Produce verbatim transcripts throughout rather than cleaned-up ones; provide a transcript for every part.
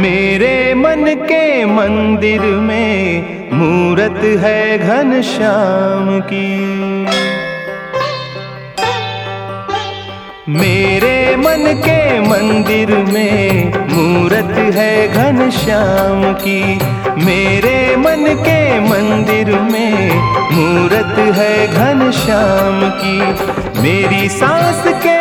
मेरे मन के मंदिर में मूरत है घनश्याम की। मेरे मन के मंदिर में मूरत है घनश्याम की। मेरे मन के मंदिर में मूरत है घनश्याम की। मेरी सांस के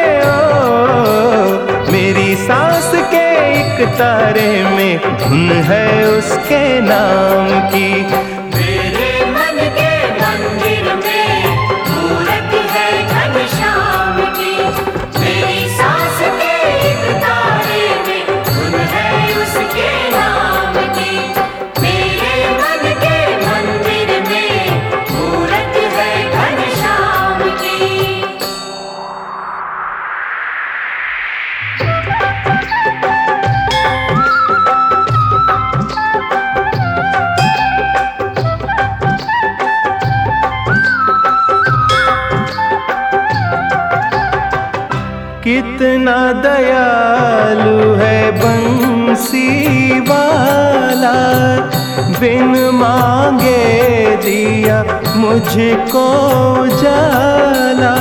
ओ मेरी सांस के एक तारे में धुन है उसके नाम की। मेरे मन के मंदिर में मूरत है घनश्याम की। मेरी सांस के एक तारे में धुन है उसके नाम की। मेरे मन के मंदिर में मूरत है घनश्याम की। कितना दयालु है बंसी वाला, बिन मांगे दिया मुझको जाला।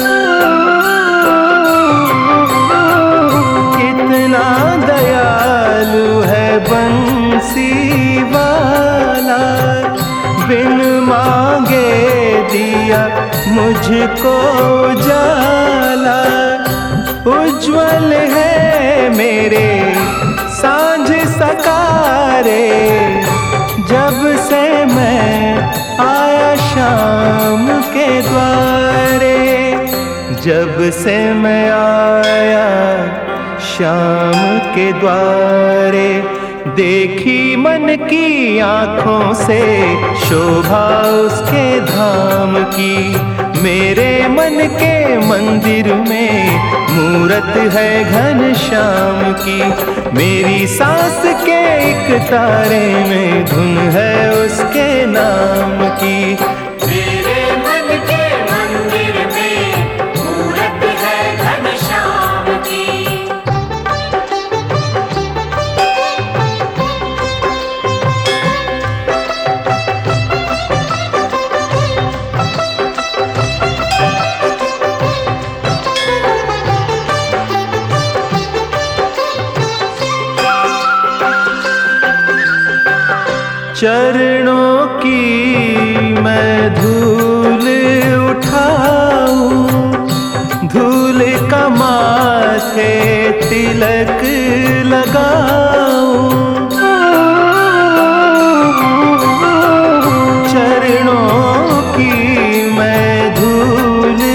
कितना दयालु है बंसी वाला, बिन मांगे दिया मुझको जाला। उज्ज्वल है मेरे सांझ सकारे, जब से मैं आया शाम के द्वारे। जब से मैं आया शाम के द्वारे, देखी मन की आँखों से शोभा उसके धाम की। मेरे मन के मंदिर में मूरत है घनश्याम की। मेरी सांस के एक तारे में धुन है उसके नाम की। मेरे मन के मंदिर में मूरत है घनश्याम की। चरणों की मैं धूल उठाऊं, धूल का माथे तिलक लगाऊं। चरणों की मैं धूल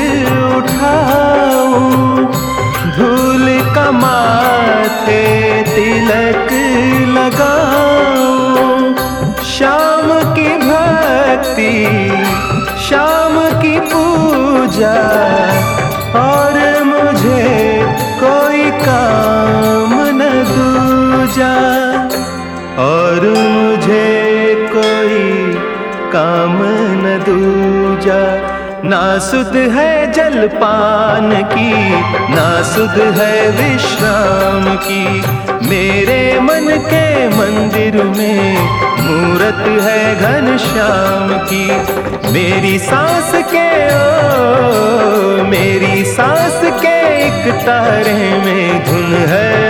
उठाऊं, धूल का माथे तिलक लगाऊं। शाम की भक्ति, शाम की पूजा, और मुझे कोई काम न दूजा। और मुझे कोई काम न दूजा। ना सुध है जलपान की, ना सुध है विश्राम की। मेरे मन के मंदिर में मूरत है घनश्याम की। मेरी सांस के ओ मेरी सांस के एक तारे में धुन है